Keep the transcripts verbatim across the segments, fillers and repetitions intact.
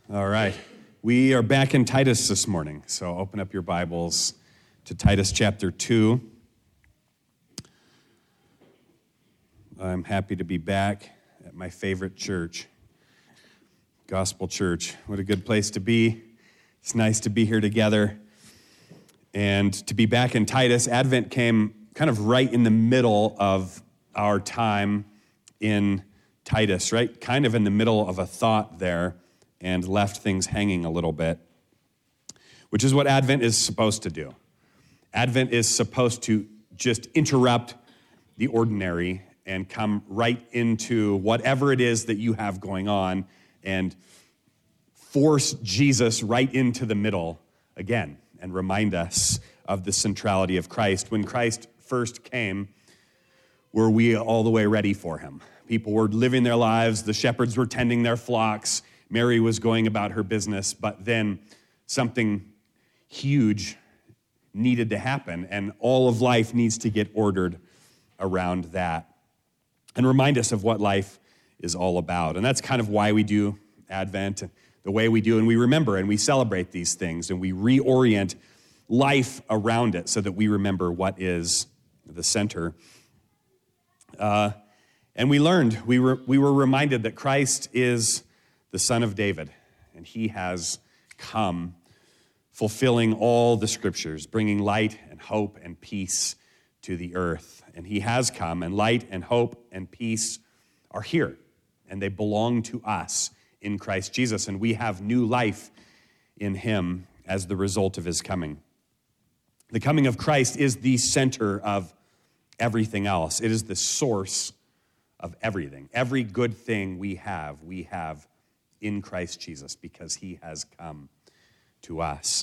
All right. We are back in Titus this morning, so open up your Bibles to Titus chapter two. I'm happy to be back at my favorite church, Gospel Church. What a good place to be. It's nice to be here together and to be back in Titus. Advent came kind of right in the middle of our time in Titus, right? Kind of in the middle of a thought there, and left things hanging a little bit, which is what Advent is supposed to do. Advent is supposed to just interrupt the ordinary and come right into whatever it is that you have going on and force Jesus right into the middle again and remind us of the centrality of Christ. When Christ first came, were we all the way ready for him? People were living their lives, the shepherds were tending their flocks, Mary was going about her business, but then something huge needed to happen, and all of life needs to get ordered around that and remind us of what life is all about. And that's kind of why we do Advent the way we do, and we remember and we celebrate these things, and we reorient life around it so that we remember what is the center. Uh, and we learned, we were, we were reminded that Christ is the Son of David, and he has come fulfilling all the scriptures, bringing light and hope and peace to the earth. And he has come, and light and hope and peace are here, and they belong to us in Christ Jesus, and we have new life in him as the result of his coming. The coming of Christ is the center of everything else. It is the source of everything. Every good thing we have, we have in Christ Jesus, because he has come to us.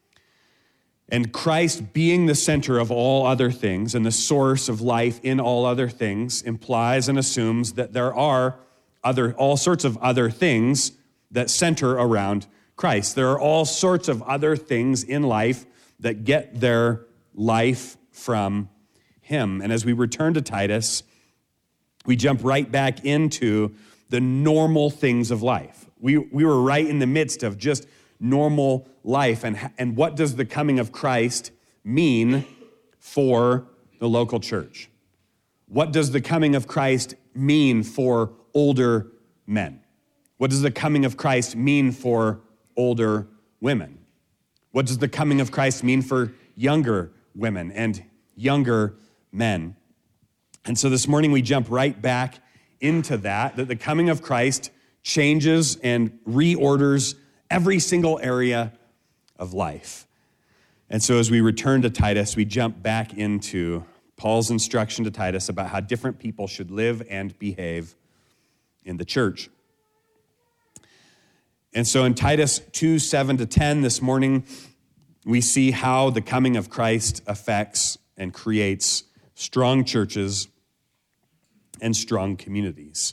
And Christ being the center of all other things and the source of life in all other things implies and assumes that there are other all sorts of other things that center around Christ. There are all sorts of other things in life that get their life from him. And as we return to Titus, we jump right back into the normal things of life. We we were right in the midst of just normal life. And, and what does the coming of Christ mean for the local church? What does the coming of Christ mean for older men? What does the coming of Christ mean for older women? What does the coming of Christ mean for younger women and younger men? And so this morning we jump right back into that, that the coming of Christ changes and reorders every single area of life. And so as we return to Titus, we jump back into Paul's instruction to Titus about how different people should live and behave in the church. And so in Titus two, seven to ten this morning, we see how the coming of Christ affects and creates strong churches and strong communities.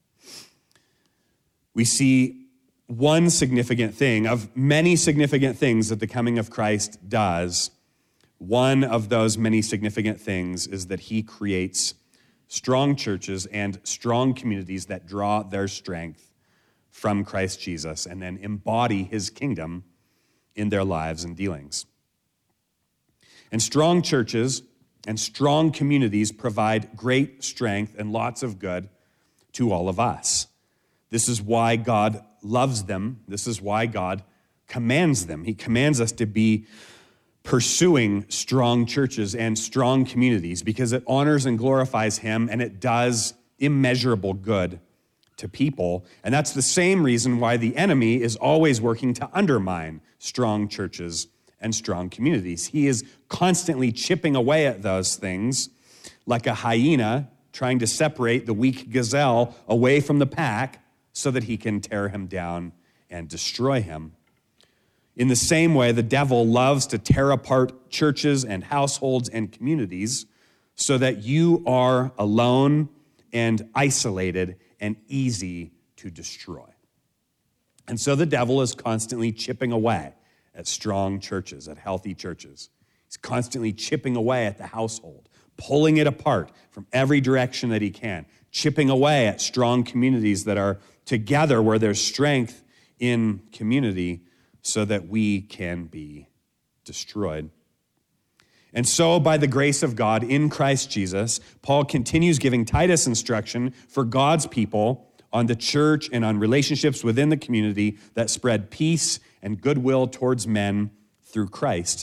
We see one significant thing of many significant things that the coming of Christ does. One of those many significant things is that he creates strong churches and strong communities that draw their strength from Christ Jesus and then embody his kingdom in their lives and dealings. And strong churches and strong communities provide great strength and lots of good to all of us. This is why God loves them. This is why God commands them. He commands us to be pursuing strong churches and strong communities because it honors and glorifies him, and it does immeasurable good to people. And that's the same reason why the enemy is always working to undermine strong churches and strong communities. He is constantly chipping away at those things like a hyena trying to separate the weak gazelle away from the pack so that he can tear him down and destroy him. In the same way, the devil loves to tear apart churches and households and communities so that you are alone and isolated and easy to destroy. And so the devil is constantly chipping away at strong churches, at healthy churches. He's constantly chipping away at the household, pulling it apart from every direction that he can, chipping away at strong communities that are together where there's strength in community so that we can be destroyed. And so, by the grace of God in Christ Jesus, Paul continues giving Titus instruction for God's people on the church and on relationships within the community that spread peace and goodwill towards men through Christ.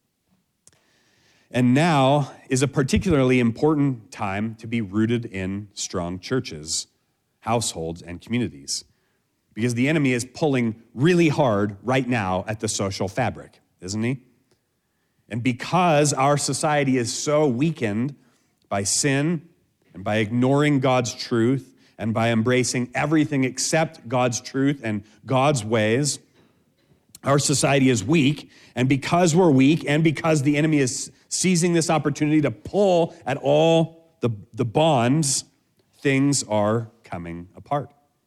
And now is a particularly important time to be rooted in strong churches, households, and communities, because the enemy is pulling really hard right now at the social fabric, isn't he? And because our society is so weakened by sin and by ignoring God's truth and by embracing everything except God's truth and God's ways, our society is weak. And because we're weak and because the enemy is seizing this opportunity to pull at all the, the bonds, things are coming apart.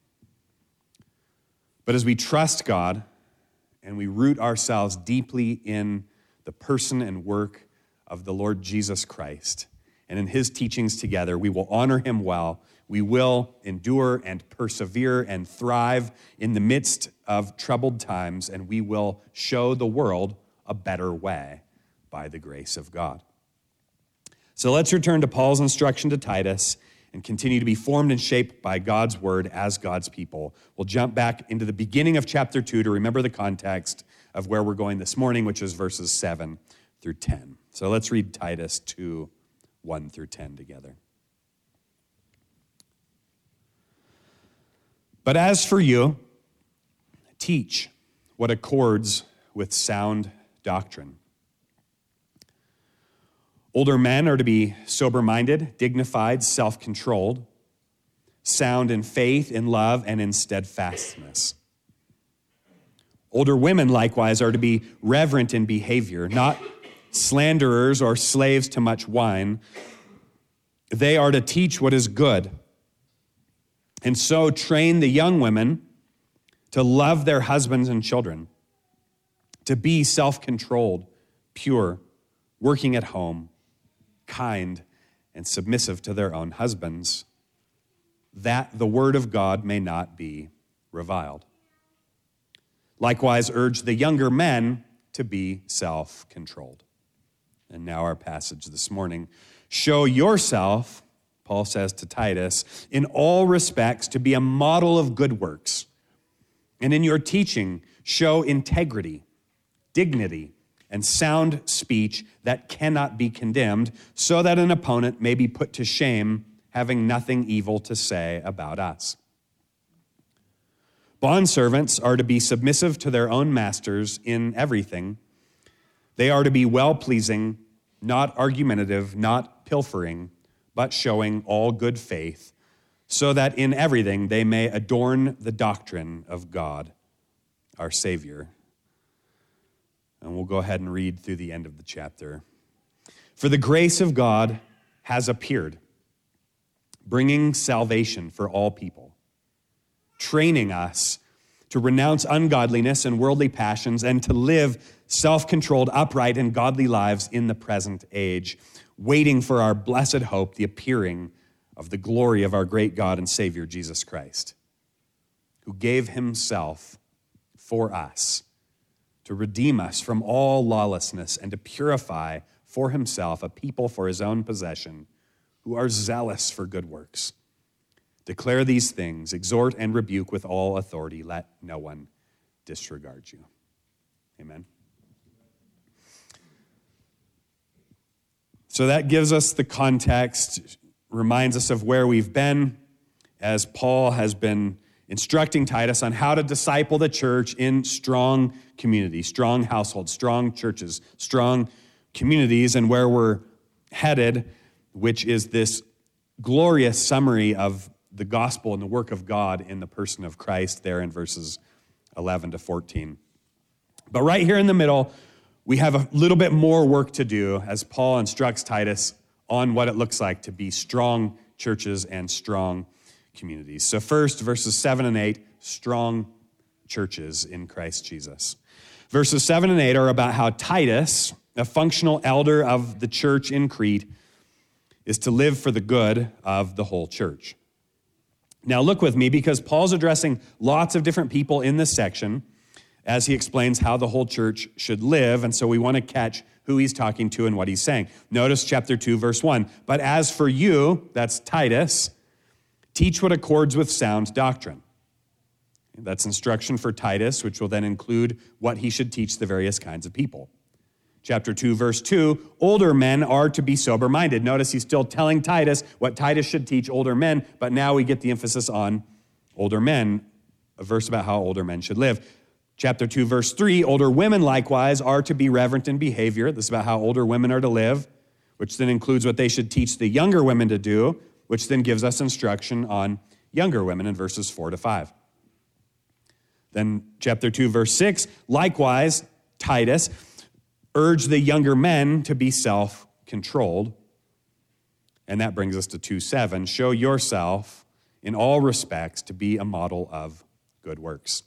But as we trust God and we root ourselves deeply in the person and work of the Lord Jesus Christ, and in his teachings together, we will honor him well. We will endure and persevere and thrive in the midst of troubled times, and we will show the world a better way by the grace of God. So let's return to Paul's instruction to Titus and continue to be formed and shaped by God's word as God's people. We'll jump back into the beginning of chapter two to remember the context of where we're going this morning, which is verses seven through ten. So let's read Titus two, one through ten together. But as for you, teach what accords with sound doctrine. Older men are to be sober-minded, dignified, self-controlled, sound in faith, in love, and in steadfastness. Older women, likewise, are to be reverent in behavior, not slanderers or slaves to much wine. They are to teach what is good. And so train the young women to love their husbands and children, to be self-controlled, pure, working at home, kind, and submissive to their own husbands, that the word of God may not be reviled. Likewise, urge the younger men to be self-controlled. And now our passage this morning. Show yourself, Paul says to Titus, in all respects to be a model of good works. And in your teaching, show integrity, dignity, and sound speech that cannot be condemned, so that an opponent may be put to shame, having nothing evil to say about us. Bondservants are to be submissive to their own masters in everything. They are to be well-pleasing, not argumentative, not pilfering, but showing all good faith, so that in everything they may adorn the doctrine of God, our Savior. And we'll go ahead and read through the end of the chapter. For the grace of God has appeared, bringing salvation for all people, training us to renounce ungodliness and worldly passions and to live self-controlled, upright, and godly lives in the present age, waiting for our blessed hope, the appearing of the glory of our great God and Savior, Jesus Christ, who gave himself for us to redeem us from all lawlessness and to purify for himself a people for his own possession who are zealous for good works. Declare these things, exhort and rebuke with all authority. Let no one disregard you. Amen. So that gives us the context, reminds us of where we've been as Paul has been instructing Titus on how to disciple the church in strong communities, strong households, strong churches, strong communities, and where we're headed, which is this glorious summary of the gospel and the work of God in the person of Christ there in verses eleven to fourteen. But right here in the middle, we have a little bit more work to do as Paul instructs Titus on what it looks like to be strong churches and strong communities. So first, verses seven and eight, strong churches in Christ Jesus. Verses seven and eight are about how Titus, a functional elder of the church in Crete, is to live for the good of the whole church. Now look with me, because Paul's addressing lots of different people in this section as he explains how the whole church should live, and so we want to catch who he's talking to and what he's saying. Notice chapter two, verse one. But as for you, that's Titus, teach what accords with sound doctrine. That's instruction for Titus, which will then include what he should teach the various kinds of people. Chapter two, verse two, older men are to be sober-minded. Notice he's still telling Titus what Titus should teach older men, but now we get the emphasis on older men, a verse about how older men should live. Chapter two, verse three, older women likewise are to be reverent in behavior. This is about how older women are to live, which then includes what they should teach the younger women to do, which then gives us instruction on younger women in verses four to five. Then chapter two, verse six, likewise, Titus, urge the younger men to be self-controlled. And that brings us to two seven, show yourself in all respects to be a model of good works.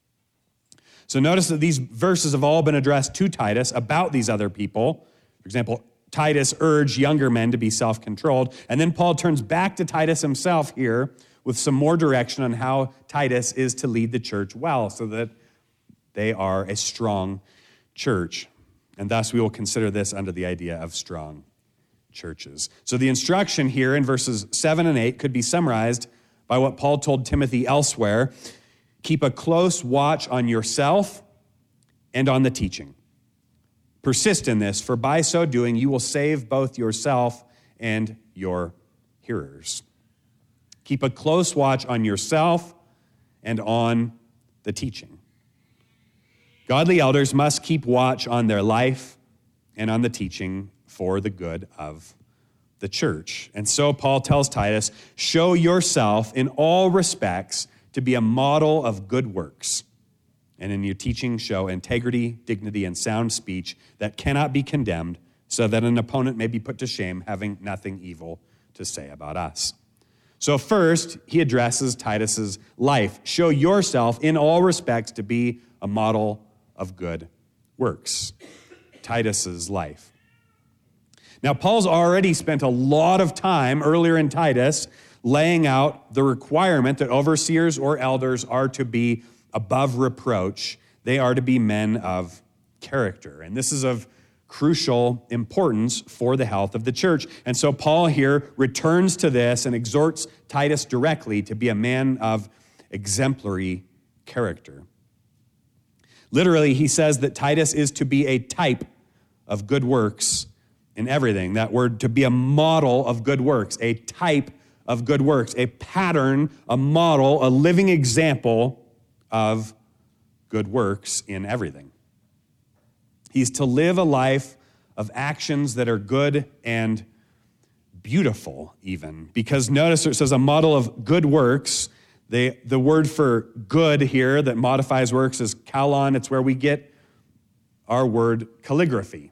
So notice that these verses have all been addressed to Titus about these other people. For example, Titus urged younger men to be self-controlled. And then Paul turns back to Titus himself here with some more direction on how Titus is to lead the church well so that they are a strong church. And thus we will consider this under the idea of strong churches. So the instruction here in verses seven and eight could be summarized by what Paul told Timothy elsewhere. Keep a close watch on yourself and on the teaching. Persist in this, for by so doing you will save both yourself and your hearers. Keep a close watch on yourself and on the teaching. Godly elders must keep watch on their life and on the teaching for the good of the church. And so Paul tells Titus, show yourself in all respects to be a model of good works, and in your teaching show integrity, dignity, and sound speech that cannot be condemned, so that an opponent may be put to shame, having nothing evil to say about us. So first, he addresses Titus's life. Show yourself in all respects to be a model of good works. Titus's life. Now, Paul's already spent a lot of time earlier in Titus laying out the requirement that overseers or elders are to be above reproach. They are to be men of character. And this is of crucial importance for the health of the church. And so Paul here returns to this and exhorts Titus directly to be a man of exemplary character. Literally, he says that Titus is to be a type of good works in everything. That word, to be a model of good works, a type of good works, a pattern, a model, a living example of good works in everything. He's to live a life of actions that are good and beautiful even. Because notice it says a model of good works. They, the word for good here that modifies works is kalon. It's where we get our word calligraphy.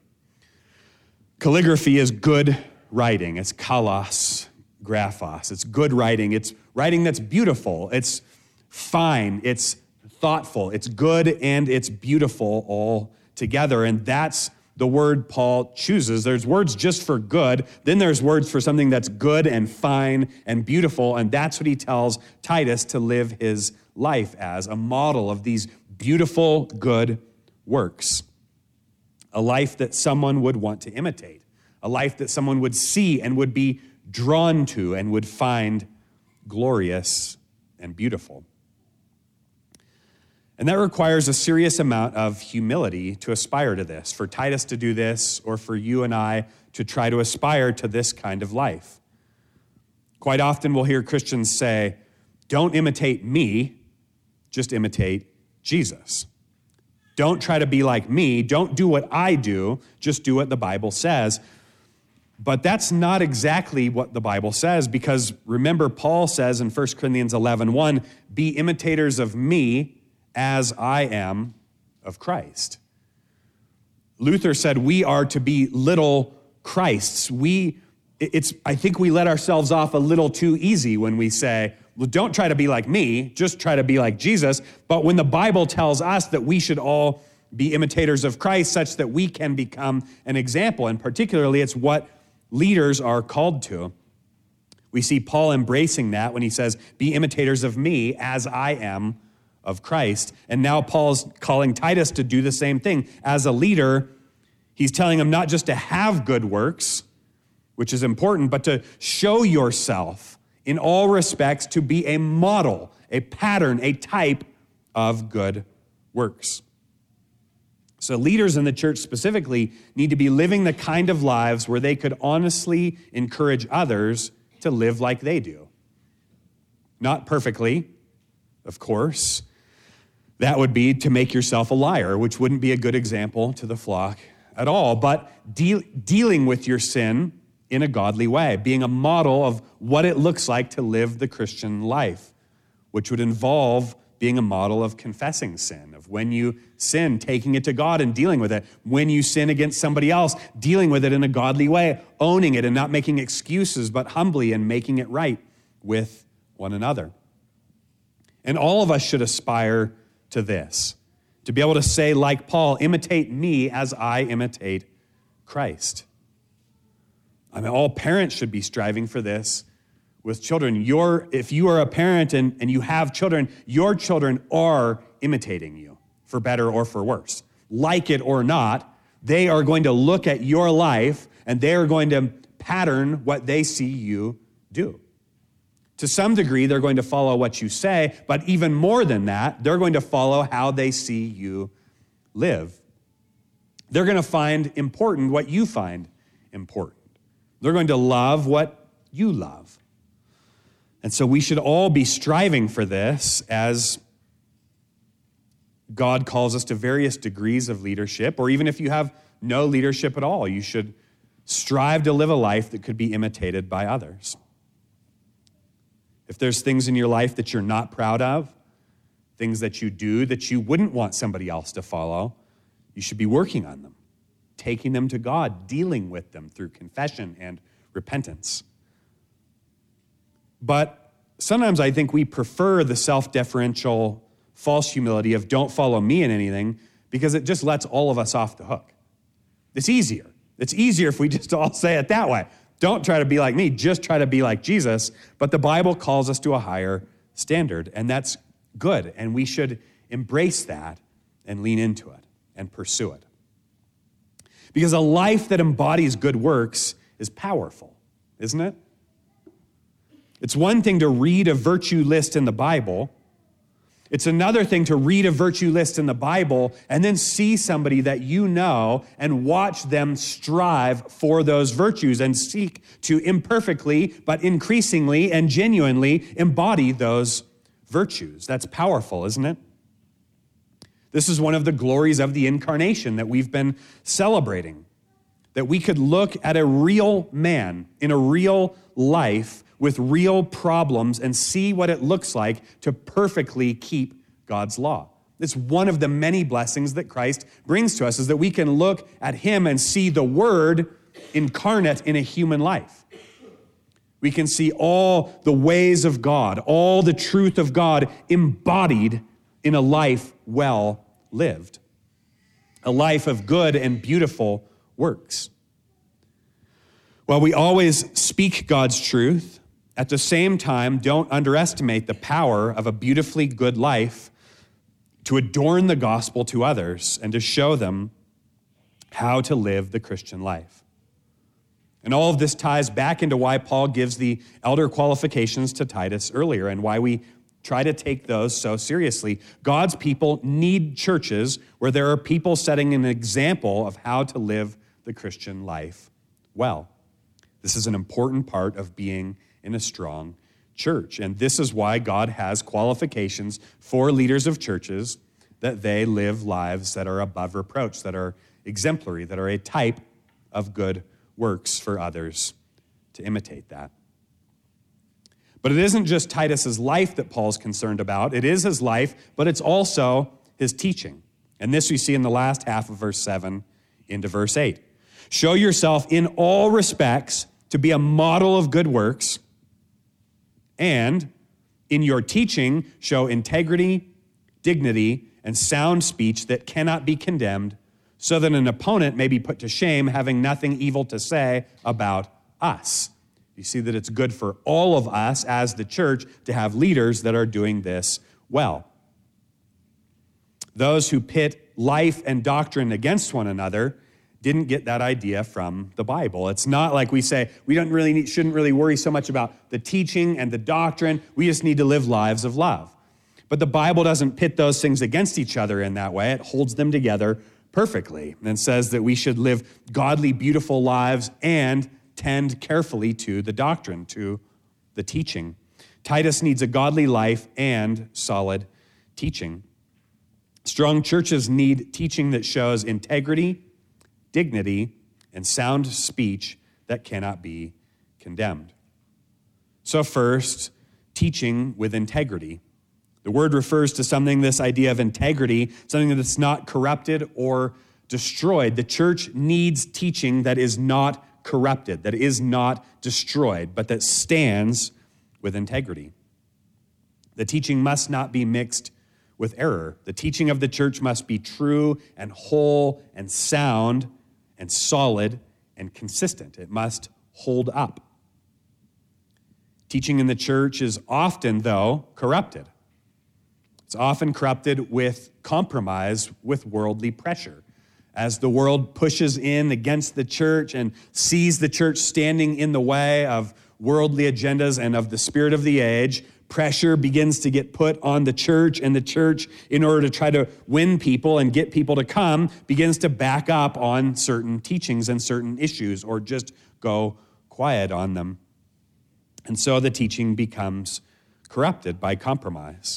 Calligraphy is good writing. It's kalos. Graphos. It's good writing. It's writing that's beautiful. It's fine. It's thoughtful. It's good and it's beautiful all together. And that's the word Paul chooses. There's words just for good. Then there's words for something that's good and fine and beautiful. And that's what he tells Titus to live his life as, a model of these beautiful, good works. A life that someone would want to imitate. A life that someone would see and would be drawn to and would find glorious and beautiful. And that requires a serious amount of humility to aspire to this, for Titus to do this, or for you and I to try to aspire to this kind of life. Quite often we'll hear Christians say, don't imitate me, just imitate Jesus. Don't try to be like me, don't do what I do, just do what the Bible says. But that's not exactly what the Bible says, because remember, Paul says in First Corinthians eleven one, be imitators of me as I am of Christ. Luther said we are to be little Christs. We, it's, I think we let ourselves off a little too easy when we say, well, don't try to be like me, just try to be like Jesus. But when the Bible tells us that we should all be imitators of Christ such that we can become an example, and particularly it's what leaders are called to. We see Paul embracing that when he says, be imitators of me as I am of Christ. And now Paul's calling Titus to do the same thing. As a leader, he's telling him not just to have good works, which is important, but to show yourself in all respects to be a model, a pattern, a type of good works. So leaders in the church specifically need to be living the kind of lives where they could honestly encourage others to live like they do. Not perfectly, of course. That would be to make yourself a liar, which wouldn't be a good example to the flock at all. But de- dealing with your sin in a godly way, being a model of what it looks like to live the Christian life, which would involve being a model of confessing sin, of when you sin, taking it to God and dealing with it. When you sin against somebody else, dealing with it in a godly way, owning it and not making excuses, but humbly and making it right with one another. And all of us should aspire to this, to be able to say, like Paul, imitate me as I imitate Christ. I mean, all parents should be striving for this with children. Your, if you are a parent and, and you have children, your children are imitating you, for better or for worse. Like it or not, they are going to look at your life and they are going to pattern what they see you do. To some degree, they're going to follow what you say, but even more than that, they're going to follow how they see you live. They're going to find important what you find important. They're going to love what you love. And so we should all be striving for this as God calls us to various degrees of leadership, or even if you have no leadership at all, you should strive to live a life that could be imitated by others. If there's things in your life that you're not proud of, things that you do that you wouldn't want somebody else to follow, you should be working on them, taking them to God, dealing with them through confession and repentance. But sometimes I think we prefer the self-deferential false humility of don't follow me in anything because it just lets all of us off the hook. It's easier. It's easier if we just all say it that way. Don't try to be like me, just try to be like Jesus. But the Bible calls us to a higher standard, and that's good. And we should embrace that and lean into it and pursue it. Because a life that embodies good works is powerful, isn't it? It's one thing to read a virtue list in the Bible. It's another thing to read a virtue list in the Bible and then see somebody that you know and watch them strive for those virtues and seek to imperfectly, but increasingly and genuinely embody those virtues. That's powerful, isn't it? This is one of the glories of the incarnation that we've been celebrating. That we could look at a real man in a real life with real problems and see what it looks like to perfectly keep God's law. It's one of the many blessings that Christ brings to us, is that we can look at him and see the Word incarnate in a human life. We can see all the ways of God, all the truth of God embodied in a life well lived, a life of good and beautiful works. While we always speak God's truth, at the same time, don't underestimate the power of a beautifully good life to adorn the gospel to others and to show them how to live the Christian life. And all of this ties back into why Paul gives the elder qualifications to Titus earlier and why we try to take those so seriously. God's people need churches where there are people setting an example of how to live the Christian life well. This is an important part of being in a strong church. And this is why God has qualifications for leaders of churches, that they live lives that are above reproach, that are exemplary, that are a type of good works for others to imitate that. But it isn't just Titus's life that Paul's concerned about. It is his life, but it's also his teaching. And this we see in the last half of verse seven into verse eight. Show yourself in all respects to be a model of good works, and in your teaching, show integrity, dignity, and sound speech that cannot be condemned, so that an opponent may be put to shame, having nothing evil to say about us. You see that it's good for all of us as the church to have leaders that are doing this well. Those who pit life and doctrine against one another didn't get that idea from the Bible. It's not like we say we don't really need, shouldn't really worry so much about the teaching and the doctrine. We just need to live lives of love. But the Bible doesn't pit those things against each other in that way. It holds them together perfectly and says that we should live godly, beautiful lives and tend carefully to the doctrine, to the teaching. Titus needs a godly life and solid teaching. Strong churches need teaching that shows integrity, dignity, and sound speech that cannot be condemned. So first, teaching with integrity. The word refers to something, this idea of integrity, something that's not corrupted or destroyed. The church needs teaching that is not corrupted, that is not destroyed, but that stands with integrity. The teaching must not be mixed with error. The teaching of the church must be true and whole and sound and solid and consistent. It must hold up. Teaching in the church is often, though, corrupted. It's often corrupted with compromise with worldly pressure. As the world pushes in against the church and sees the church standing in the way of worldly agendas and of the spirit of the age, pressure begins to get put on the church, and the church, in order to try to win people and get people to come, begins to back up on certain teachings and certain issues or just go quiet on them. And so the teaching becomes corrupted by compromise.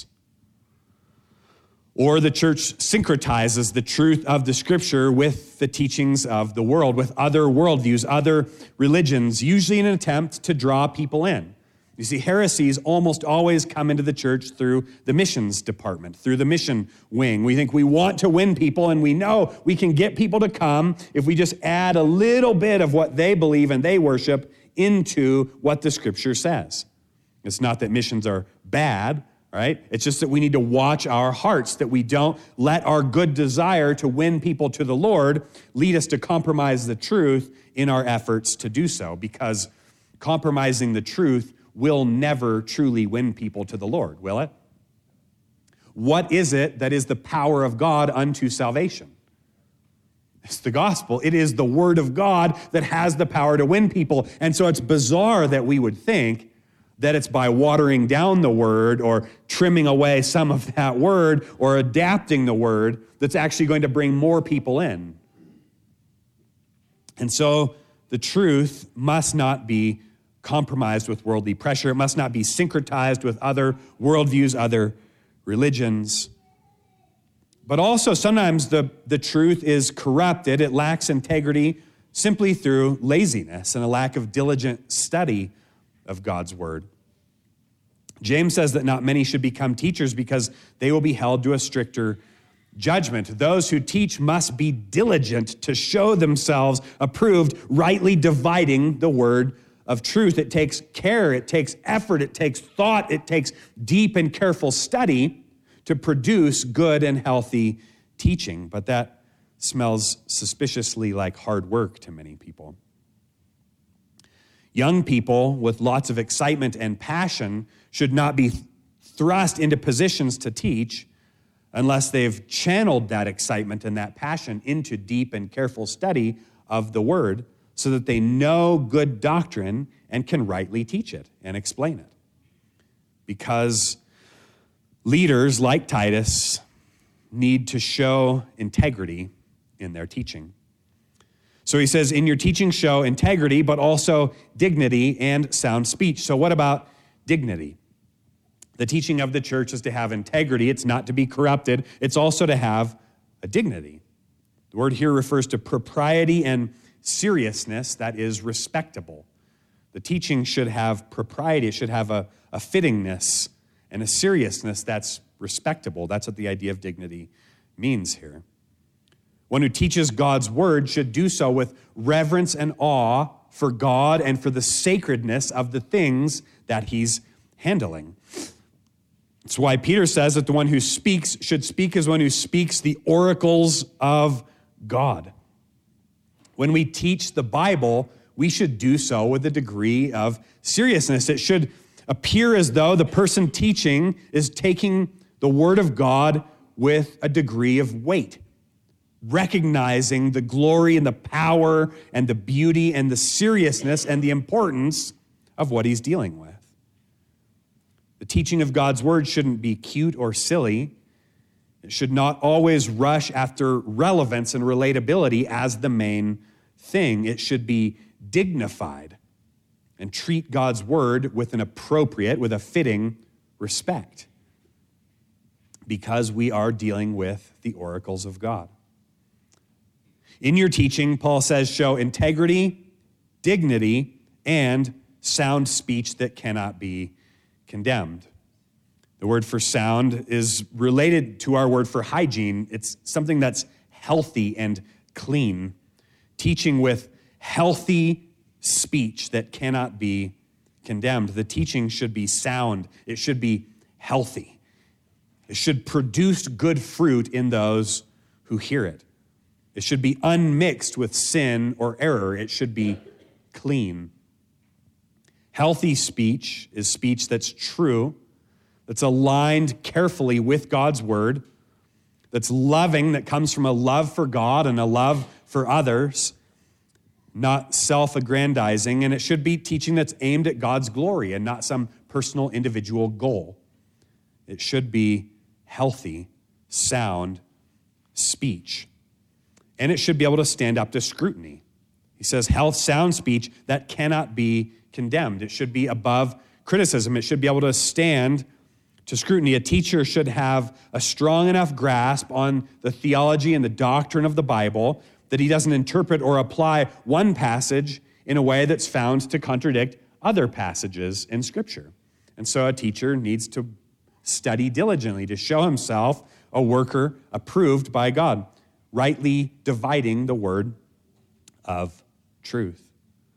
Or the church syncretizes the truth of the scripture with the teachings of the world, with other worldviews, other religions, usually in an attempt to draw people in. You see, heresies almost always come into the church through the missions department, through the mission wing. We think we want to win people, and we know we can get people to come if we just add a little bit of what they believe and they worship into what the scripture says. It's not that missions are bad, right? It's just that we need to watch our hearts, that we don't let our good desire to win people to the Lord lead us to compromise the truth in our efforts to do so, because compromising the truth will never truly win people to the Lord, will it? What is it that is the power of God unto salvation? It's the gospel. It is the word of God that has the power to win people. And so it's bizarre that we would think that it's by watering down the word or trimming away some of that word or adapting the word that's actually going to bring more people in. And so the truth must not be compromised with worldly pressure. It must not be syncretized with other worldviews, other religions. But also sometimes the, the truth is corrupted. It lacks integrity simply through laziness and a lack of diligent study of God's word. James says that not many should become teachers because they will be held to a stricter judgment. Those who teach must be diligent to show themselves approved, rightly dividing the word of truth. It takes care, it takes effort, it takes thought, it takes deep and careful study to produce good and healthy teaching. But that smells suspiciously like hard work to many people. Young people with lots of excitement and passion should not be thrust into positions to teach unless they've channeled that excitement and that passion into deep and careful study of the word so that they know good doctrine and can rightly teach it and explain it. Because leaders like Titus need to show integrity in their teaching. So he says, in your teaching show integrity, but also dignity and sound speech. So what about dignity? The teaching of the church is to have integrity. It's not to be corrupted. It's also to have a dignity. The word here refers to propriety and seriousness that is respectable. The teaching should have propriety. It should have a, a fittingness and a seriousness that's respectable. That's what the idea of dignity means here. One who teaches God's word should do so with reverence and awe for God and for the sacredness of the things that he's handling. That's why Peter says that the one who speaks should speak as one who speaks the oracles of God. When we teach the Bible, we should do so with a degree of seriousness. It should appear as though the person teaching is taking the word of God with a degree of weight, recognizing the glory and the power and the beauty and the seriousness and the importance of what he's dealing with. The teaching of God's word shouldn't be cute or silly. It should not always rush after relevance and relatability as the main thing. It should be dignified and treat God's word with an appropriate, with a fitting respect, because we are dealing with the oracles of God. In your teaching, Paul says, show integrity, dignity, and sound speech that cannot be condemned. The word for sound is related to our word for hygiene. It's something that's healthy and clean. Teaching with healthy speech that cannot be condemned. The teaching should be sound. It should be healthy. It should produce good fruit in those who hear it. It should be unmixed with sin or error. It should be clean. Healthy speech is speech that's true, that's aligned carefully with God's word, that's loving, that comes from a love for God and a love for others, not self-aggrandizing, and it should be teaching that's aimed at God's glory and not some personal individual goal. It should be healthy, sound speech. And it should be able to stand up to scrutiny. He says health, sound speech that cannot be condemned. It should be above criticism. It should be able to stand to scrutiny. A teacher should have a strong enough grasp on the theology and the doctrine of the Bible that he doesn't interpret or apply one passage in a way that's found to contradict other passages in Scripture. And so a teacher needs to study diligently to show himself a worker approved by God, rightly dividing the word of truth.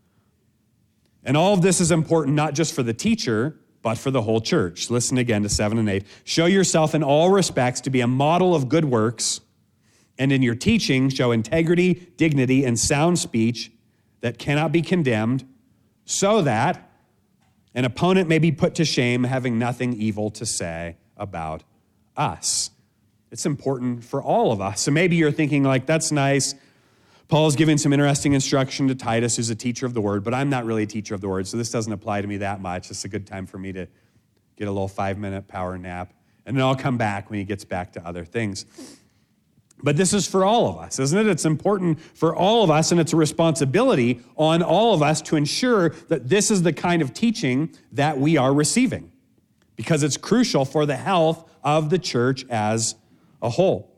And all of this is important not just for the teacher, but for the whole church. Listen again to seven and eight. Show yourself in all respects to be a model of good works, and in your teaching show integrity, dignity, and sound speech that cannot be condemned, so that an opponent may be put to shame, having nothing evil to say about us. It's important for all of us. So maybe you're thinking like, that's nice. Paul's giving some interesting instruction to Titus, who's a teacher of the word, but I'm not really a teacher of the word, so this doesn't apply to me that much. It's a good time for me to get a little five-minute power nap, and then I'll come back when he gets back to other things. But this is for all of us, isn't it? It's important for all of us, and it's a responsibility on all of us to ensure that this is the kind of teaching that we are receiving, because it's crucial for the health of the church as a whole.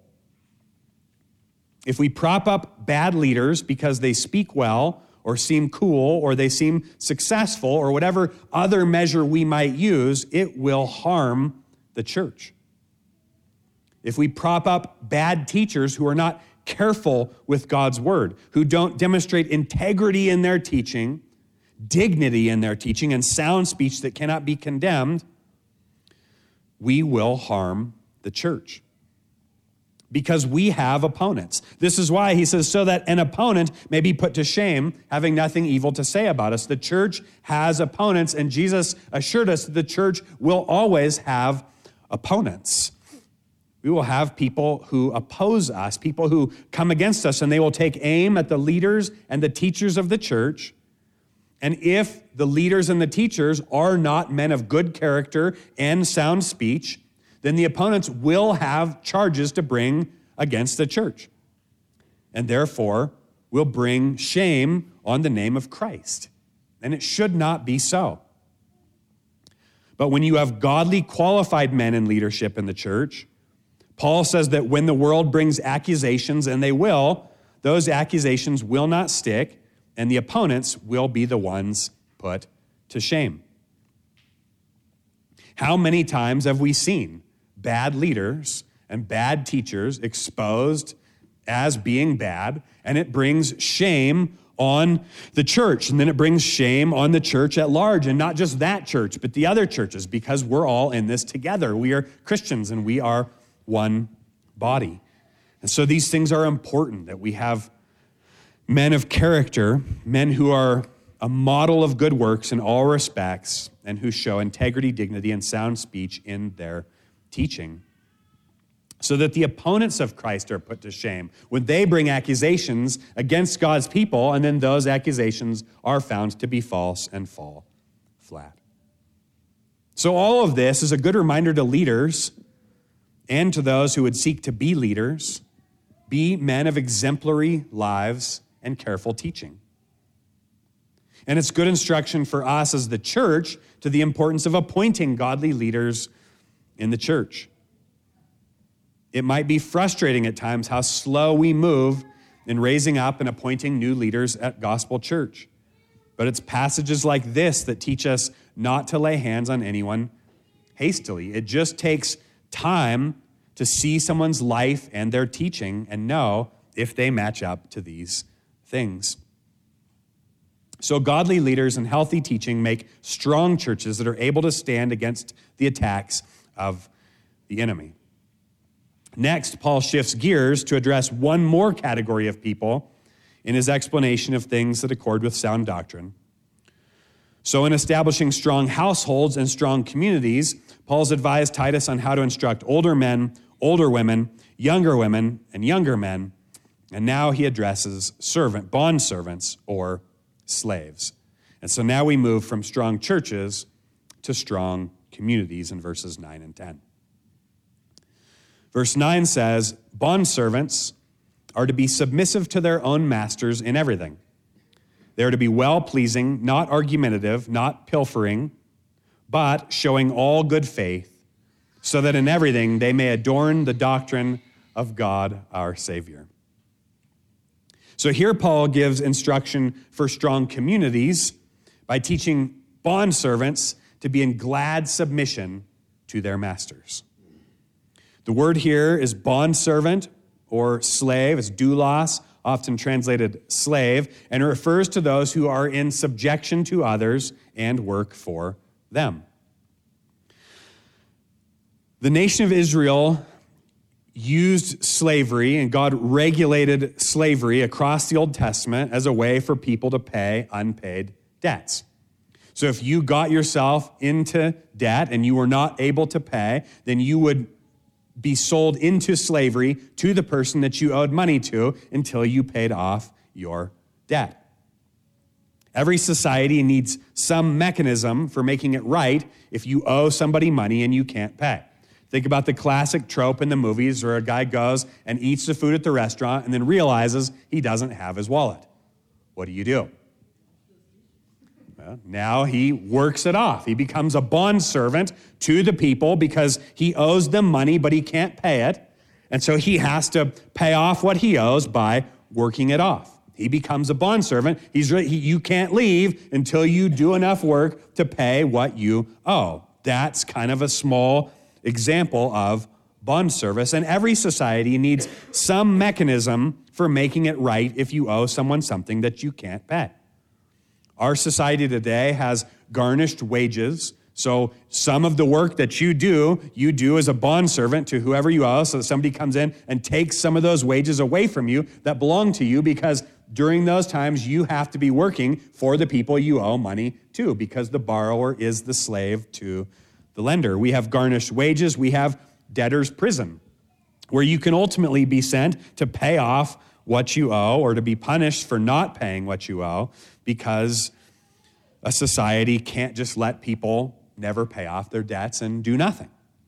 If we prop up bad leaders because they speak well or seem cool or they seem successful or whatever other measure we might use, it will harm the church. If we prop up bad teachers who are not careful with God's word, who don't demonstrate integrity in their teaching, dignity in their teaching, and sound speech that cannot be condemned, we will harm the church. Because we have opponents. This is why he says, so that an opponent may be put to shame, having nothing evil to say about us. The church has opponents, and Jesus assured us that the church will always have opponents. We will have people who oppose us, people who come against us, and they will take aim at the leaders and the teachers of the church. And if the leaders and the teachers are not men of good character and sound speech, then the opponents will have charges to bring against the church, and therefore will bring shame on the name of Christ. And it should not be so. But when you have godly, qualified men in leadership in the church, Paul says that when the world brings accusations, and they will, those accusations will not stick, and the opponents will be the ones put to shame. How many times have we seen bad leaders and bad teachers exposed as being bad, and it brings shame on the church, and then it brings shame on the church at large, and not just that church, but the other churches, because we're all in this together. We are Christians, and we are one body. And so these things are important, that we have men of character, men who are a model of good works in all respects, and who show integrity, dignity, and sound speech in their teaching, so that the opponents of Christ are put to shame when they bring accusations against God's people, and then those accusations are found to be false and fall flat. So all of this is a good reminder to leaders and to those who would seek to be leaders: be men of exemplary lives and careful teaching. And it's good instruction for us as the church to the importance of appointing godly leaders in the church. It might be frustrating at times how slow we move in raising up and appointing new leaders at Gospel Church. But it's passages like this that teach us not to lay hands on anyone hastily. It just takes time to see someone's life and their teaching and know if they match up to these things. So godly leaders and healthy teaching make strong churches that are able to stand against the attacks of the enemy. Next, Paul shifts gears to address one more category of people in his explanation of things that accord with sound doctrine. So in establishing strong households and strong communities, Paul's advised Titus on how to instruct older men, older women, younger women, and younger men. And now he addresses servant, bond servants, or slaves. And so now we move from strong churches to strong communities in verses nine and ten. Verse nine says, bondservants are to be submissive to their own masters in everything. They are to be well-pleasing, not argumentative, not pilfering, but showing all good faith, so that in everything they may adorn the doctrine of God our Savior. So here Paul gives instruction for strong communities by teaching bondservants to be in glad submission to their masters. The word here is bondservant or slave. It's doulos, often translated slave, and it refers to those who are in subjection to others and work for them. The nation of Israel used slavery, and God regulated slavery across the Old Testament as a way for people to pay unpaid debts. So if you got yourself into debt and you were not able to pay, then you would be sold into slavery to the person that you owed money to until you paid off your debt. Every society needs some mechanism for making it right if you owe somebody money and you can't pay. Think about the classic trope in the movies where a guy goes and eats the food at the restaurant and then realizes he doesn't have his wallet. What do you do? Well, now he works it off. He becomes a bondservant to the people because he owes them money, but he can't pay it. And so he has to pay off what he owes by working it off. He becomes a bondservant. He's re- he, you can't leave until you do enough work to pay what you owe. That's kind of a small example of bond service, and every society needs some mechanism for making it right if you owe someone something that you can't pay. Our society today has garnished wages, so some of the work that you do, you do as a bondservant to whoever you owe, so that somebody comes in and takes some of those wages away from you that belong to you, because during those times you have to be working for the people you owe money to, because the borrower is the slave to the lender. We have garnished wages. We have debtor's prison, where you can ultimately be sent to pay off what you owe or to be punished for not paying what you owe, because a society can't just let people never pay off their debts and do nothing.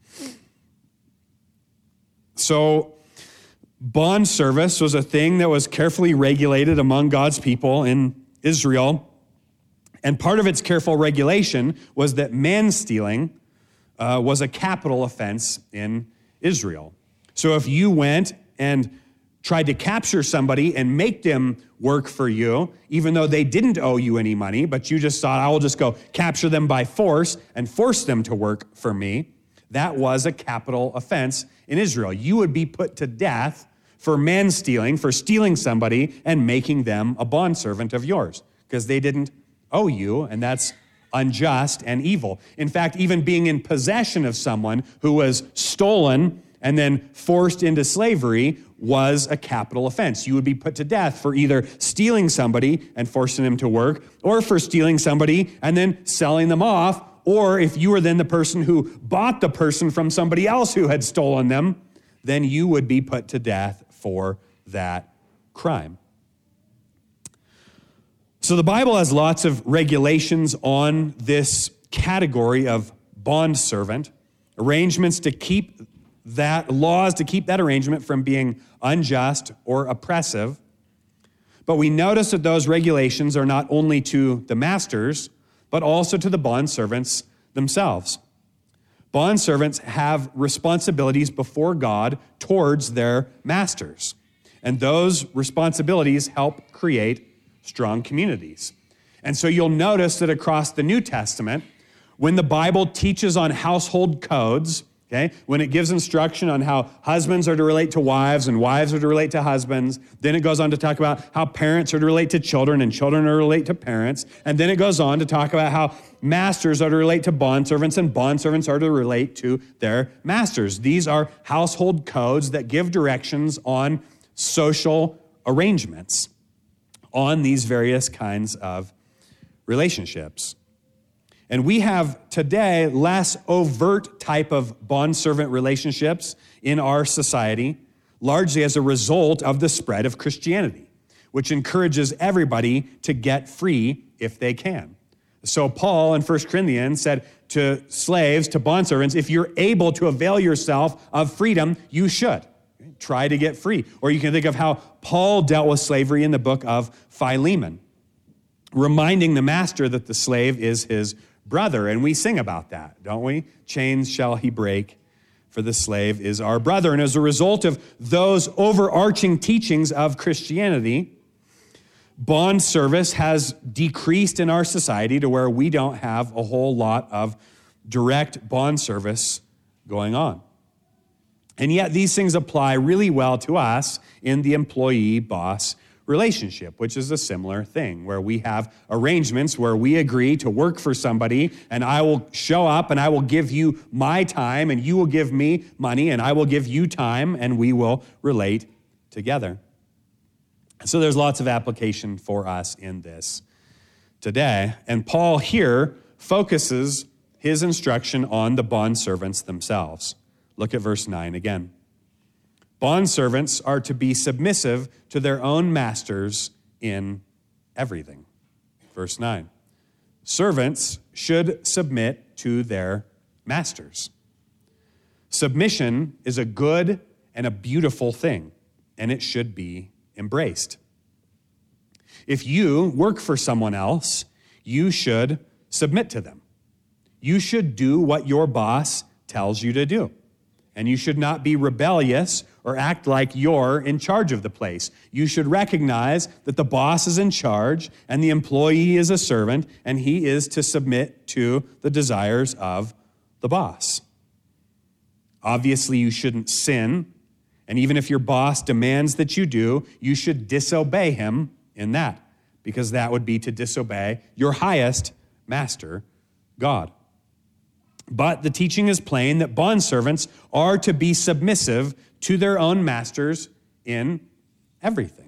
So bond service was a thing that was carefully regulated among God's people in Israel. And part of its careful regulation was that man stealing Uh, was a capital offense in Israel. So if you went and tried to capture somebody and make them work for you, even though they didn't owe you any money, but you just thought, I will just go capture them by force and force them to work for me, that was a capital offense in Israel. You would be put to death for man stealing, for stealing somebody and making them a bondservant of yours, because they didn't owe you, and that's unjust and evil. In fact, even being in possession of someone who was stolen and then forced into slavery was a capital offense. You would be put to death for either stealing somebody and forcing them to work, or for stealing somebody and then selling them off, or if you were then the person who bought the person from somebody else who had stolen them, then you would be put to death for that crime. So the Bible has lots of regulations on this category of bondservant, arrangements to keep that, laws to keep that arrangement from being unjust or oppressive. But we notice that those regulations are not only to the masters, but also to the bondservants themselves. Bondservants have responsibilities before God towards their masters. And those responsibilities help create strong communities. And so you'll notice that across the New Testament, when the Bible teaches on household codes, okay, when it gives instruction on how husbands are to relate to wives and wives are to relate to husbands, then it goes on to talk about how parents are to relate to children and children are to relate to parents, and then it goes on to talk about how masters are to relate to bondservants and bondservants are to relate to their masters. These are household codes that give directions on social arrangements on these various kinds of relationships. And we have today less overt type of bondservant relationships in our society, largely as a result of the spread of Christianity, which encourages everybody to get free if they can. So Paul in First Corinthians said to slaves, to bondservants, if you're able to avail yourself of freedom, you should. Try to get free. Or you can think of how Paul dealt with slavery in the book of Philemon, reminding the master that the slave is his brother. And we sing about that, don't we? Chains shall he break, for the slave is our brother. And as a result of those overarching teachings of Christianity, bond service has decreased in our society to where we don't have a whole lot of direct bond service going on. And yet these things apply really well to us in the employee-boss relationship, which is a similar thing, where we have arrangements where we agree to work for somebody, and I will show up and I will give you my time, and you will give me money, and I will give you time, and we will relate together. So there's lots of application for us in this today. And Paul here focuses his instruction on the bondservants themselves. Look at verse nine again. Bondservants are to be submissive to their own masters in everything. Verse nine. Servants should submit to their masters. Submission is a good and a beautiful thing, and it should be embraced. If you work for someone else, you should submit to them. You should do what your boss tells you to do. And you should not be rebellious or act like you're in charge of the place. You should recognize that the boss is in charge and the employee is a servant, and he is to submit to the desires of the boss. Obviously, you shouldn't sin, and even if your boss demands that you do, you should disobey him in that, because that would be to disobey your highest master, God. But the teaching is plain that bondservants are to be submissive to their own masters in everything.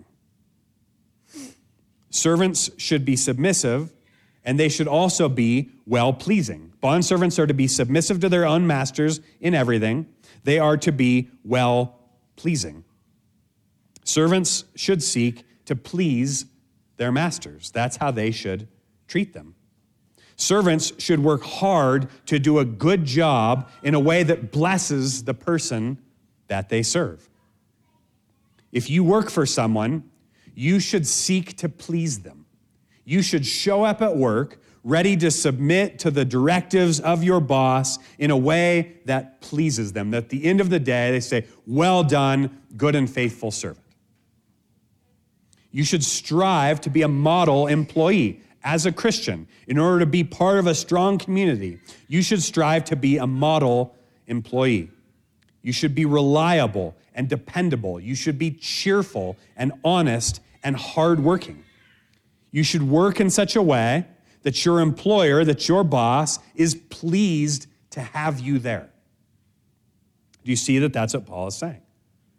Servants should be submissive, and they should also be well-pleasing. Bondservants are to be submissive to their own masters in everything. They are to be well-pleasing. Servants should seek to please their masters. That's how they should treat them. Servants should work hard to do a good job in a way that blesses the person that they serve. If you work for someone, you should seek to please them. You should show up at work ready to submit to the directives of your boss in a way that pleases them, that at the end of the day they say, "Well done, good and faithful servant." You should strive to be a model employee. As a Christian, in order to be part of a strong community, you should strive to be a model employee. You should be reliable and dependable. You should be cheerful and honest and hardworking. You should work in such a way that your employer, that your boss, is pleased to have you there. Do you see that that's what Paul is saying?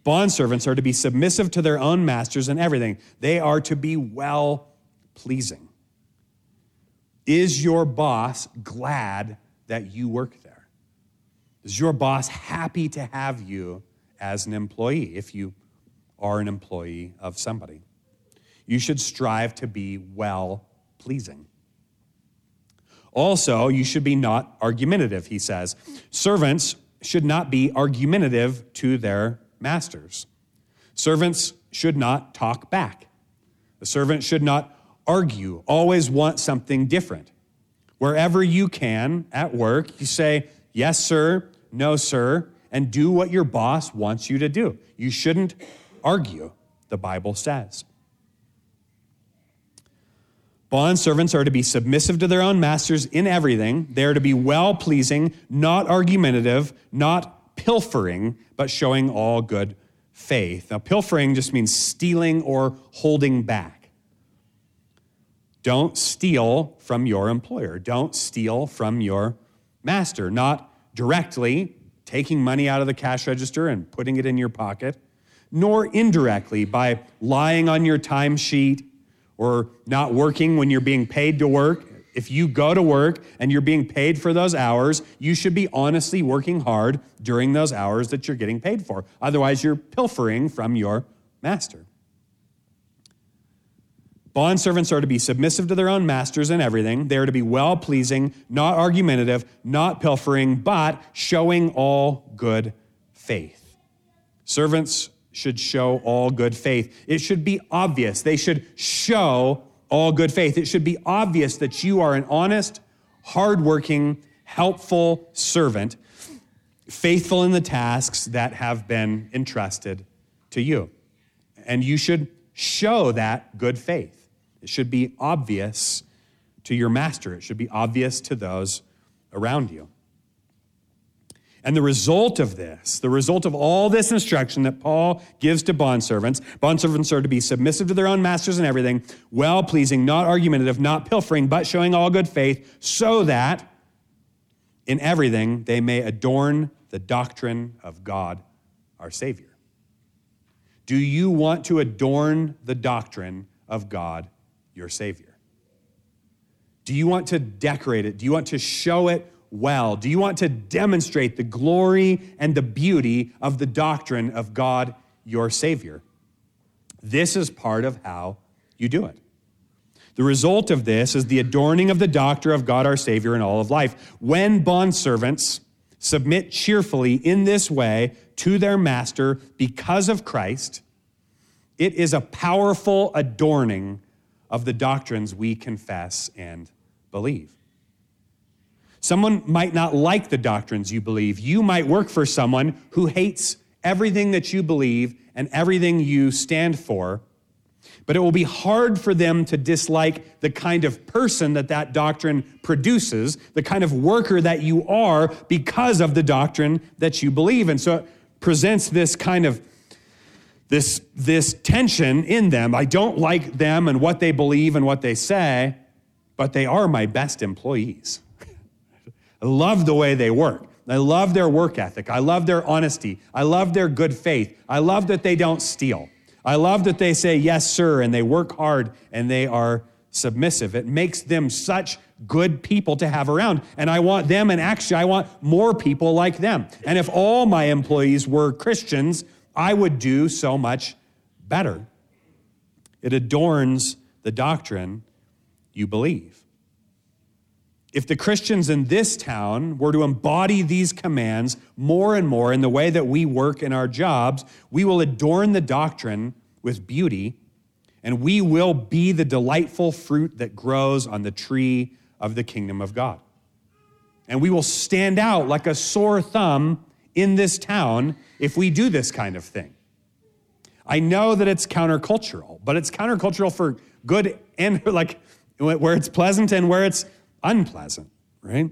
Bondservants are to be submissive to their own masters in everything. They are to be well-pleasing. Is your boss glad that you work there? Is your boss happy to have you as an employee if you are an employee of somebody? You should strive to be well-pleasing. Also, you should be not argumentative, he says. Servants should not be argumentative to their masters. Servants should not talk back. The servant should not argue, always want something different. Wherever you can at work, you say, yes, sir, no, sir, and do what your boss wants you to do. You shouldn't argue, the Bible says. Bondservants are to be submissive to their own masters in everything. They are to be well-pleasing, not argumentative, not pilfering, but showing all good faith. Now, pilfering just means stealing or holding back. Don't steal from your employer. Don't steal from your master. Not directly taking money out of the cash register and putting it in your pocket, nor indirectly by lying on your timesheet or not working when you're being paid to work. If you go to work and you're being paid for those hours, you should be honestly working hard during those hours that you're getting paid for. Otherwise, you're pilfering from your master. Bondservants are to be submissive to their own masters in everything. They are to be well-pleasing, not argumentative, not pilfering, but showing all good faith. Servants should show all good faith. It should be obvious. They should show all good faith. It should be obvious that you are an honest, hardworking, helpful servant, faithful in the tasks that have been entrusted to you. And you should show that good faith. It should be obvious to your master. It should be obvious to those around you. And the result of this, the result of all this instruction that Paul gives to bondservants, bondservants are to be submissive to their own masters in everything, well-pleasing, not argumentative, not pilfering, but showing all good faith, so that in everything they may adorn the doctrine of God, our Savior. Do you want to adorn the doctrine of God, your Savior? Do you want to decorate it? Do you want to show it well? Do you want to demonstrate the glory and the beauty of the doctrine of God, your Savior? This is part of how you do it. The result of this is the adorning of the doctrine of God, our Savior, in all of life. When bondservants submit cheerfully in this way to their master because of Christ, it is a powerful adorning of the doctrines we confess and believe. Someone might not like the doctrines you believe. You might work for someone who hates everything that you believe and everything you stand for, but it will be hard for them to dislike the kind of person that that doctrine produces, the kind of worker that you are because of the doctrine that you believe. And so it presents this kind of this, this tension in them. I don't like them and what they believe and what they say, but they are my best employees. I love the way they work. I love their work ethic. I love their honesty. I love their good faith. I love that they don't steal. I love that they say, yes, sir, and they work hard and they are submissive. It makes them such good people to have around. And I want them, and actually I want more people like them. And if all my employees were Christians, I would do so much better. It adorns the doctrine you believe. If the Christians in this town were to embody these commands more and more in the way that we work in our jobs, we will adorn the doctrine with beauty, and we will be the delightful fruit that grows on the tree of the kingdom of God. And we will stand out like a sore thumb in this town if we do this kind of thing. I know that it's countercultural, but it's countercultural for good and like where it's pleasant and where it's unpleasant, right?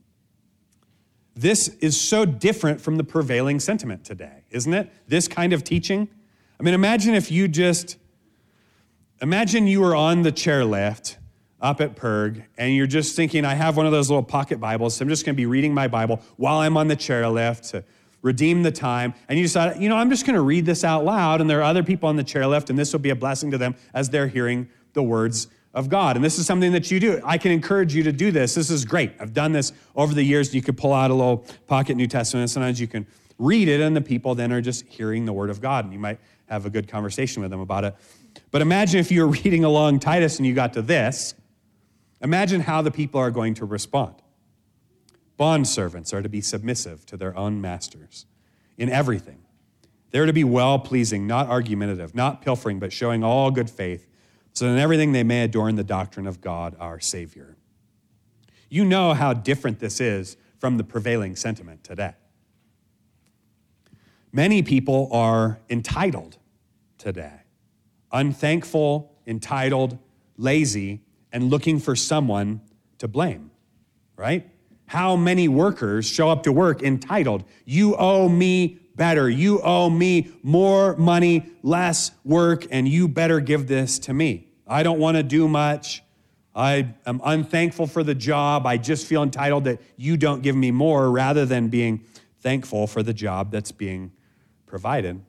This is so different from the prevailing sentiment today, isn't it? This kind of teaching. I mean, imagine if you just, imagine you were on the chairlift up at Perg and you're just thinking, I have one of those little pocket Bibles, so I'm just going to be reading my Bible while I'm on the chairlift to redeem the time, and you decide, you know, I'm just going to read this out loud, and there are other people on the chairlift, and this will be a blessing to them as they're hearing the words of God. And this is something that you do. I can encourage you to do this. This is great. I've done this over the years. You could pull out a little pocket New Testament, and sometimes you can read it, and the people then are just hearing the word of God, and you might have a good conversation with them about it. But imagine if you were reading along Titus and you got to this. Imagine how the people are going to respond. Bondservants are to be submissive to their own masters in everything. They're to be well-pleasing, not argumentative, not pilfering, but showing all good faith, so that in everything they may adorn the doctrine of God, our Savior. You know how different this is from the prevailing sentiment today. Many people are entitled today, unthankful, entitled, lazy, and looking for someone to blame, right? How many workers show up to work entitled? You owe me better. You owe me more money, less work, and you better give this to me. I don't want to do much. I am unthankful for the job. I just feel entitled that you don't give me more, rather than being thankful for the job that's being provided.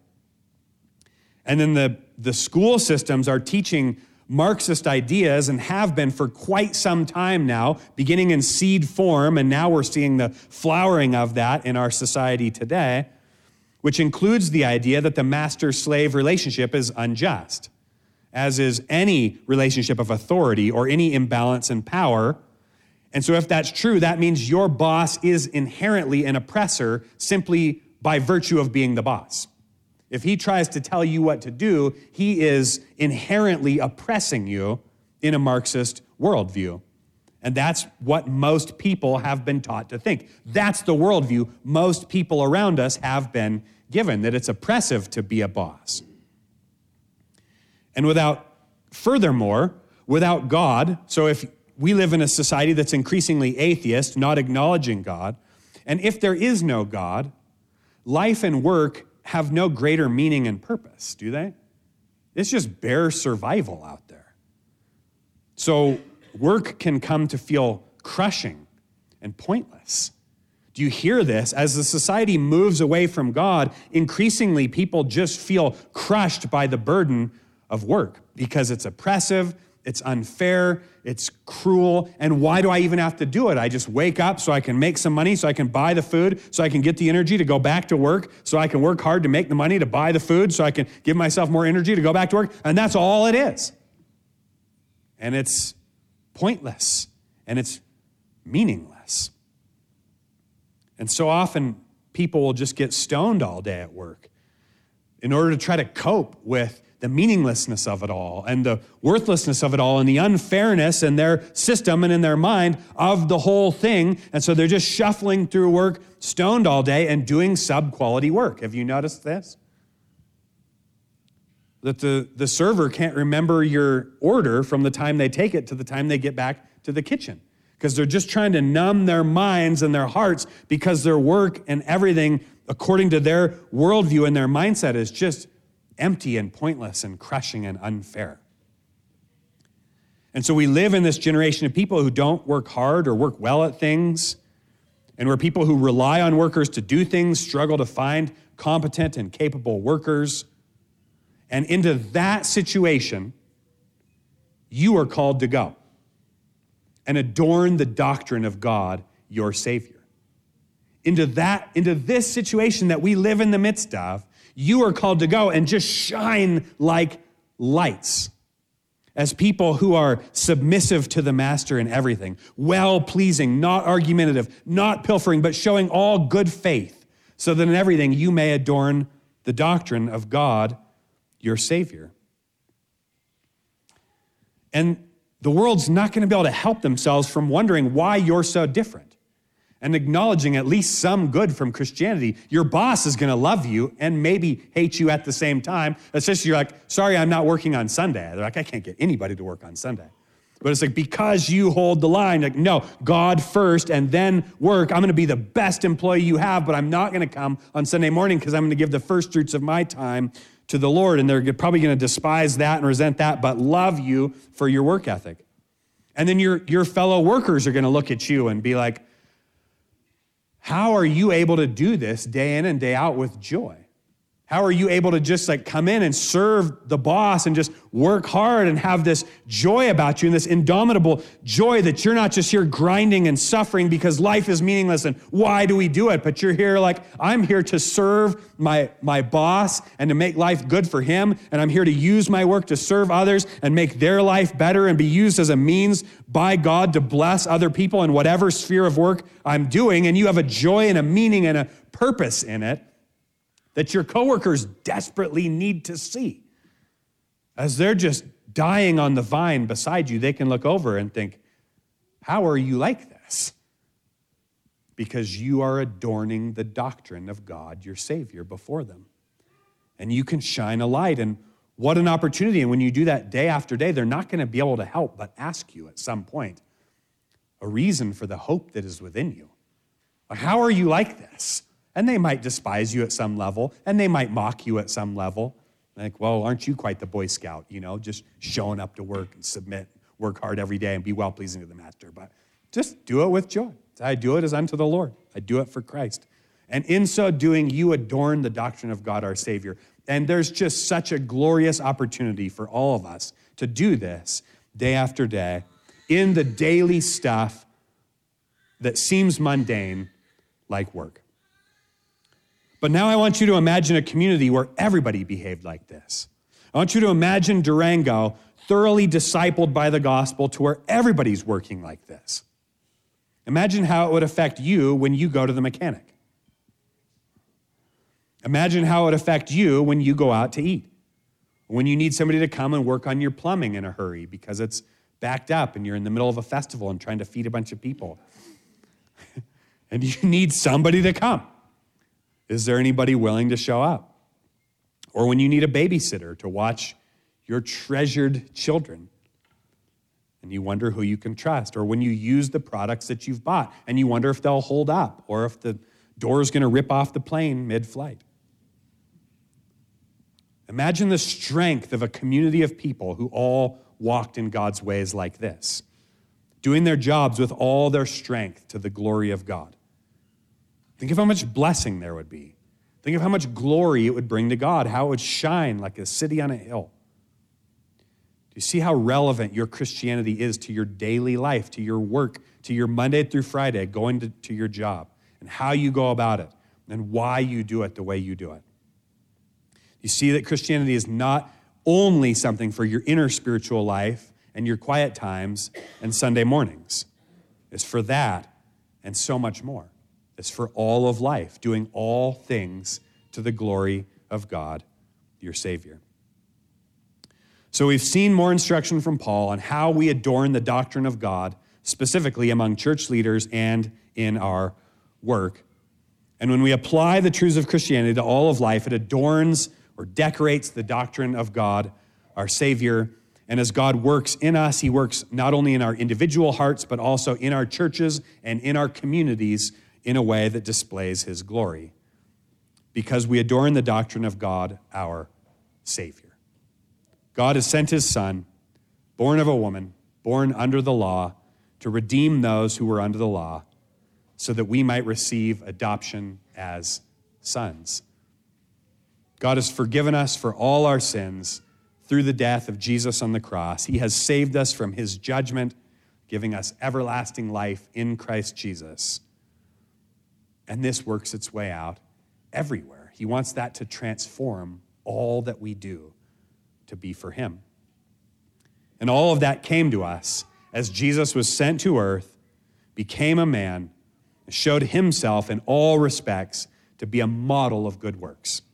And then the, the school systems are teaching Marxist ideas, and have been for quite some time now, beginning in seed form, and now we're seeing the flowering of that in our society today, which includes the idea that the master-slave relationship is unjust, as is any relationship of authority or any imbalance in power. And so if that's true, that means your boss is inherently an oppressor simply by virtue of being the boss. If he tries to tell you what to do, he is inherently oppressing you in a Marxist worldview. And that's what most people have been taught to think. That's the worldview most people around us have been given, that it's oppressive to be a boss. And without, furthermore, without God, so if we live in a society that's increasingly atheist, not acknowledging God, and if there is no God, life and work have no greater meaning and purpose, do they? It's just bare survival out there. So work can come to feel crushing and pointless. Do you hear this? As the society moves away from God, increasingly people just feel crushed by the burden of work because it's oppressive, it's unfair, it's cruel, and why do I even have to do it? I just wake up so I can make some money, so I can buy the food, so I can get the energy to go back to work, so I can work hard to make the money to buy the food, so I can give myself more energy to go back to work, and that's all it is. And it's pointless, and it's meaningless. And so often, people will just get stoned all day at work in order to try to cope with the meaninglessness of it all and the worthlessness of it all and the unfairness in their system and in their mind of the whole thing. And so they're just shuffling through work, stoned all day, and doing sub-quality work. Have you noticed this? That the, the server can't remember your order from the time they take it to the time they get back to the kitchen, because they're just trying to numb their minds and their hearts because their work and everything, according to their worldview and their mindset, is just empty and pointless and crushing and unfair. And so we live in this generation of people who don't work hard or work well at things, and where people who rely on workers to do things struggle to find competent and capable workers. And into that situation, you are called to go and adorn the doctrine of God, your Savior. Into that, into this situation that we live in the midst of, you are called to go and just shine like lights as people who are submissive to the master in everything, well-pleasing, not argumentative, not pilfering, but showing all good faith, so that in everything you may adorn the doctrine of God, your Savior. And the world's not going to be able to help themselves from wondering why you're so different, and acknowledging at least some good from Christianity. Your boss is going to love you and maybe hate you at the same time. It's just you're like, sorry, I'm not working on Sunday. They're like, I can't get anybody to work on Sunday. But it's like, because you hold the line, like, no, God first and then work. I'm going to be the best employee you have, but I'm not going to come on Sunday morning because I'm going to give the first fruits of my time to the Lord. And they're probably going to despise that and resent that, but love you for your work ethic. And then your, your fellow workers are going to look at you and be like, how are you able to do this day in and day out with joy? How are you able to just like come in and serve the boss and just work hard and have this joy about you and this indomitable joy that you're not just here grinding and suffering because life is meaningless and why do we do it? But you're here like, I'm here to serve my, my boss and to make life good for him. And I'm here to use my work to serve others and make their life better and be used as a means by God to bless other people in whatever sphere of work I'm doing. And you have a joy and a meaning and a purpose in it that your coworkers desperately need to see. As they're just dying on the vine beside you, they can look over and think, how are you like this? Because you are adorning the doctrine of God, your Savior, before them. And you can shine a light. And what an opportunity. And when you do that day after day, they're not going to be able to help but ask you at some point a reason for the hope that is within you. How are you like this? And they might despise you at some level, and they might mock you at some level. Like, well, aren't you quite the Boy Scout, you know, just showing up to work and submit, work hard every day and be well-pleasing to the master. But just do it with joy. I do it as unto the Lord. I do it for Christ. And in so doing, you adorn the doctrine of God our Savior. And there's just such a glorious opportunity for all of us to do this day after day in the daily stuff that seems mundane, like work. But now I want you to imagine a community where everybody behaved like this. I want you to imagine Durango thoroughly discipled by the gospel to where everybody's working like this. Imagine how it would affect you when you go to the mechanic. Imagine how it would affect you when you go out to eat. When you need somebody to come and work on your plumbing in a hurry because it's backed up and you're in the middle of a festival and trying to feed a bunch of people. And you need somebody to come. Is there anybody willing to show up? Or when you need a babysitter to watch your treasured children and you wonder who you can trust, or when you use the products that you've bought and you wonder if they'll hold up or if the door is going to rip off the plane mid-flight. Imagine the strength of a community of people who all walked in God's ways like this, doing their jobs with all their strength to the glory of God. Think of how much blessing there would be. Think of how much glory it would bring to God, how it would shine like a city on a hill. Do you see how relevant your Christianity is to your daily life, to your work, to your Monday through Friday, going to, to your job, and how you go about it, and why you do it the way you do it? You see that Christianity is not only something for your inner spiritual life and your quiet times and Sunday mornings. It's for that and so much more. It's for all of life, doing all things to the glory of God, your Savior. So we've seen more instruction from Paul on how we adorn the doctrine of God, specifically among church leaders and in our work. And when we apply the truths of Christianity to all of life, it adorns or decorates the doctrine of God, our Savior. And as God works in us, he works not only in our individual hearts, but also in our churches and in our communities in a way that displays his glory, because we adorn the doctrine of God, our Savior. God has sent his Son, born of a woman, born under the law, to redeem those who were under the law, so that we might receive adoption as sons. God has forgiven us for all our sins through the death of Jesus on the cross. He has saved us from his judgment, giving us everlasting life in Christ Jesus. And this works its way out everywhere. He wants that to transform all that we do to be for him. And all of that came to us as Jesus was sent to earth, became a man, showed himself in all respects to be a model of good works.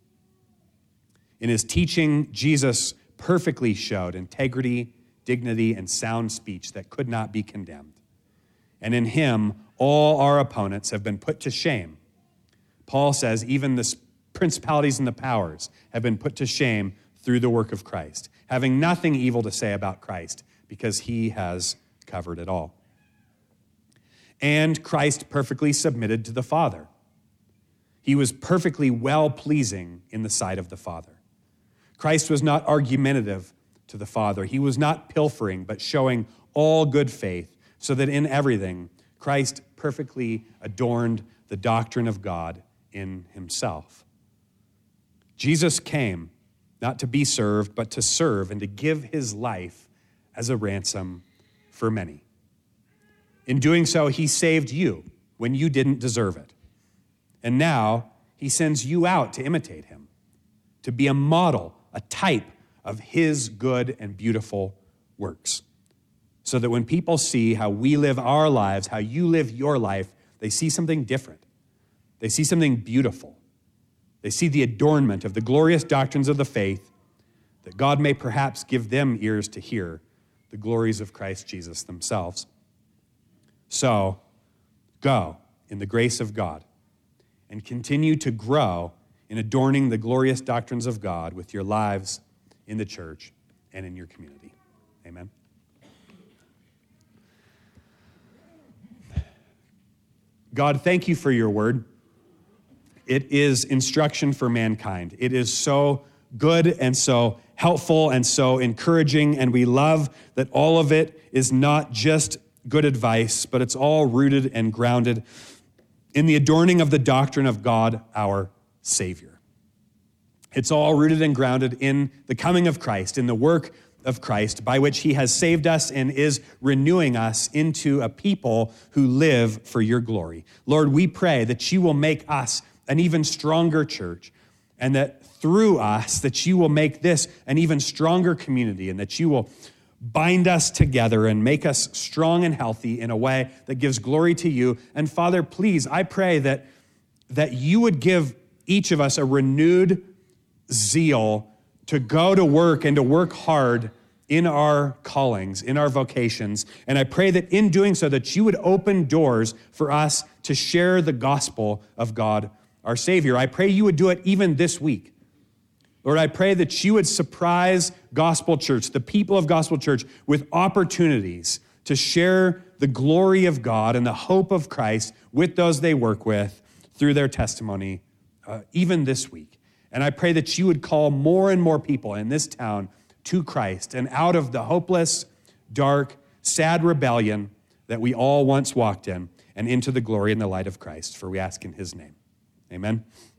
In his teaching, Jesus perfectly showed integrity, dignity, and sound speech that could not be condemned. And in him, all our opponents have been put to shame. Paul says even the principalities and the powers have been put to shame through the work of Christ, having nothing evil to say about Christ because he has covered it all. And Christ perfectly submitted to the Father. He was perfectly well-pleasing in the sight of the Father. Christ was not argumentative to the Father. He was not pilfering, but showing all good faith, so that in everything Christ perfectly adorned the doctrine of God in himself. Jesus came not to be served, but to serve and to give his life as a ransom for many. In doing so, he saved you when you didn't deserve it. And now he sends you out to imitate him, to be a model, a type of his good and beautiful works. So that when people see how we live our lives, how you live your life, they see something different. They see something beautiful. They see the adornment of the glorious doctrines of the faith, that God may perhaps give them ears to hear the glories of Christ Jesus themselves. So, go in the grace of God and continue to grow in adorning the glorious doctrines of God with your lives in the church and in your community. Amen. God, thank you for your word. It is instruction for mankind. It is so good and so helpful and so encouraging, and we love that all of it is not just good advice, but it's all rooted and grounded in the adorning of the doctrine of God, our Savior. It's all rooted and grounded in the coming of Christ, in the work of Christ, by which he has saved us and is renewing us into a people who live for your glory. Lord, we pray that you will make us an even stronger church, and that through us, that you will make this an even stronger community, and that you will bind us together and make us strong and healthy in a way that gives glory to you. And Father, please, I pray that, that you would give each of us a renewed zeal to go to work and to work hard in our callings, in our vocations. And I pray that in doing so, that you would open doors for us to share the gospel of God, our Savior. I pray you would do it even this week. Lord, I pray that you would surprise Gospel Church, the people of Gospel Church, with opportunities to share the glory of God and the hope of Christ with those they work with through their testimony, uh, even this week. And I pray that you would call more and more people in this town to Christ and out of the hopeless, dark, sad rebellion that we all once walked in, and into the glory and the light of Christ. For we ask in his name. Amen.